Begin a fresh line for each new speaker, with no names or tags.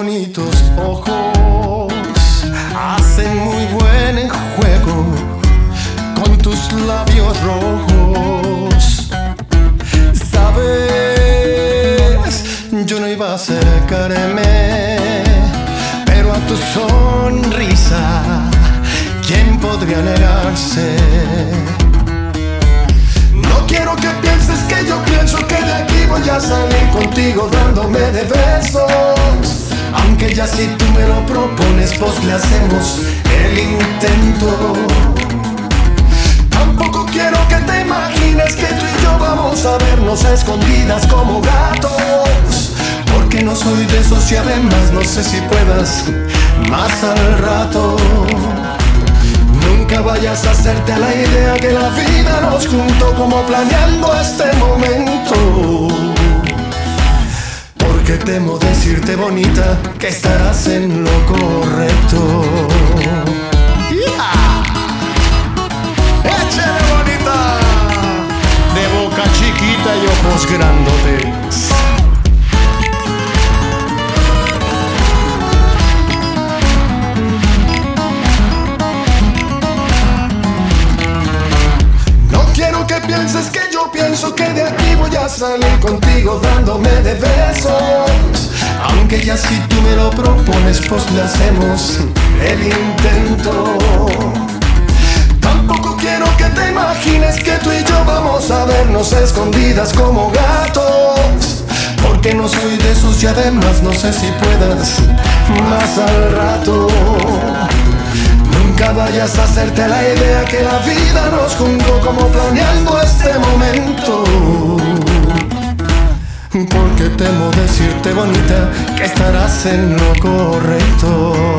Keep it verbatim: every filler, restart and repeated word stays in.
bonitos ojos hacen muy buen juego con tus labios rojos. Sabes, yo no iba a acercarme, pero a tu sonrisa, ¿quién podría negarse? No quiero que pienses que yo pienso que de aquí voy a salir contigo dándome de besos. Aunque ya si tú me lo propones, pues le hacemos el intento. Tampoco quiero que te imagines que tú y yo vamos a vernos a escondidas como gatos, porque no soy de esos y además no sé si puedas más al rato. Nunca vayas a hacerte a la idea que la vida nos juntó como planeando este momento, porque temo decirte, bonita, que estarás en lo correcto.
¡Yeah! ¡Échale, bonita! De boca chiquita y ojos grandotes.
Piensas que yo pienso que de aquí voy a salir contigo dándome de besos. Aunque ya si tú me lo propones, pues le hacemos el intento. Tampoco quiero que te imagines que tú y yo vamos a vernos escondidas como gatos, porque no soy de esos y además no sé si puedas más al rato. Nunca vayas a hacerte la idea que la vida nos juntó como planeando este momento, porque temo decirte, bonita, que estarás en lo correcto.